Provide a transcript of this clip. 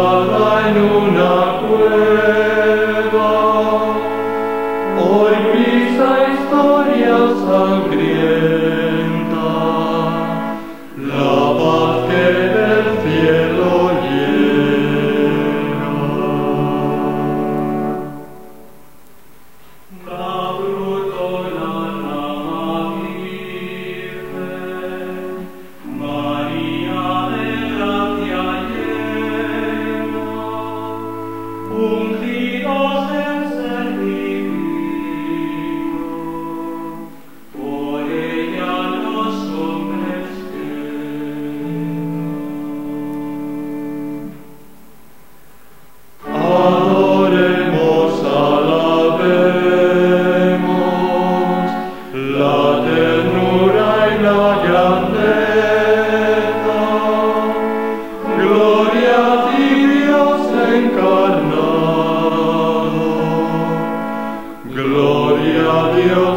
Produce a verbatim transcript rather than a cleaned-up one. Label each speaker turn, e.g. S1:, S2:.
S1: encerrada en una cueva, hoy pisa historia sangrienta, la paz que del cielo llega. Da fruto la rama virgen, María de gracia llena, ungidos en ser divino, por ella los hombres llegan. Adoremos, alabemos la ternura y la grandeza. Gloria a ti, Dios encarnado. Gloria a Dios.